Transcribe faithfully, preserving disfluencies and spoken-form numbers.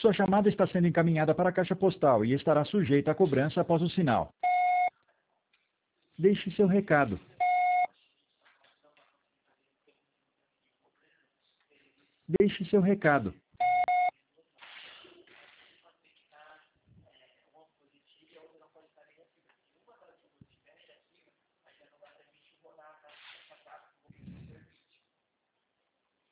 Sua chamada está sendo encaminhada para a caixa postal e estará sujeita a cobrança após o sinal. Deixe seu recado. Deixe seu recado.